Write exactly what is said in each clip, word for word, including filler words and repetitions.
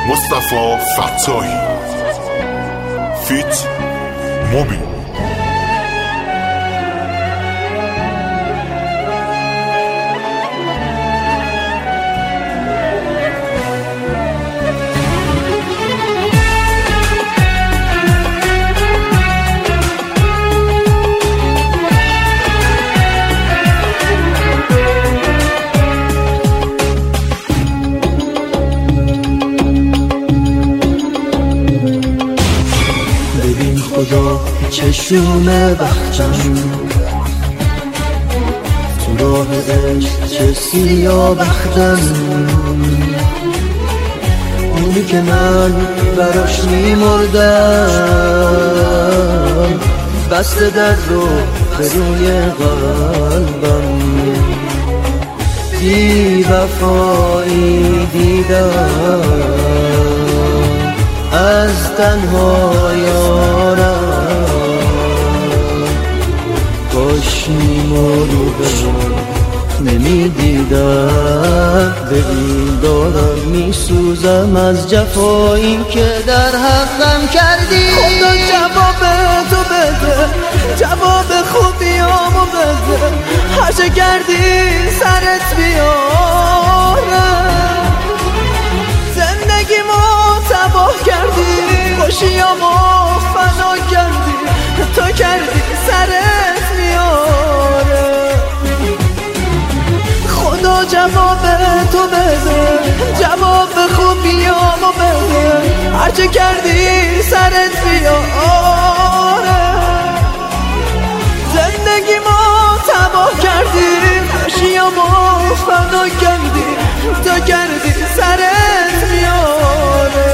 مصطفی فتاحی فیت موبی. خدا چشم بختم تو راه عشق چه سیاه بختم، اونی که من براش میمردم بسته در رو به روی قلبم، بی وفایی دیدم از تنها یارم، کاش میمردم نمیدیدم. ببین دارم میسوزم از جفایی که در حقم کردی. خدا جواب تو بده، جواب خوبیامو بده، هرچه کردی سرت بیاره. زندگیمو تباه کردی، خوشیامو فنا کردی، تو کردی سرت میاره. خدا جواب تو بده، جواب خوبیامو بده، هرچه کردی سرت بیاره. زندگیمو تباه کردی، خوشیامو فنا کردی، تو کردی سرت میاره.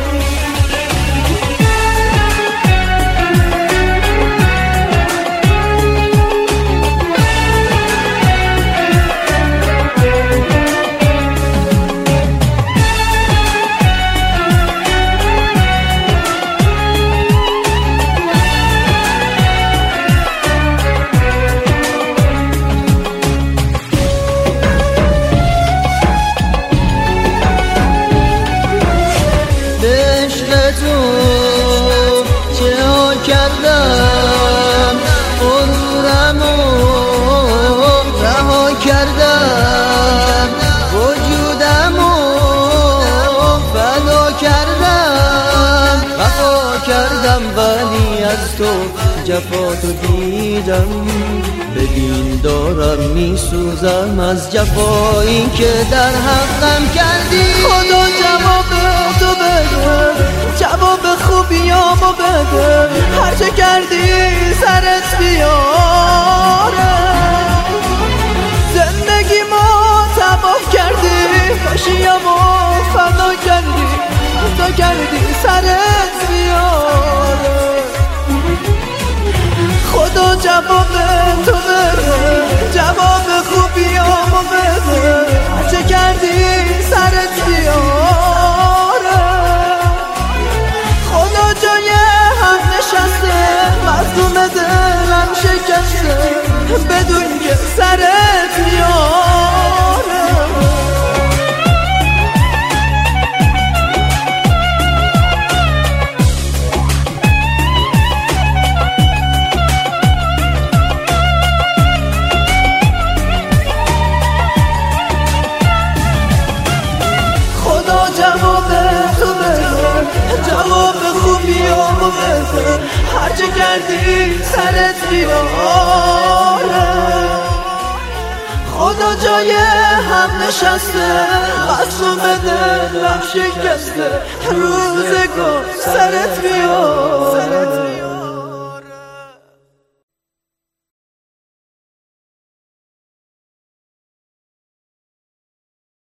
کردم غرورمو رها کردم، وجودمو فدا کردم، وفا کردم ولی از تو جفاتو دیدم. ببین دارم میسوزم از جفایی که در حقم کردی. خدا جواب تو بده، جواب خوبیامو بده، هرچه کردی سرت بیاره. زندگیمو تباه کردی، خوشیامو فنا کردی، تو کردی سرت بیاره. خدا جواب تو بده، جواب خوبیامو بده، هرچه کردی سرت بیاره. خدا جای هم نشسته، مظلوم دلم شکسته، بدون که سرت میاره. خدا جواب تو بده، جواب خوبیامو بده، هرچه کردی سرت بیاره. خدا جای هم نشسته، مظلوم دلم شکسته، روزگار سرت بیاره.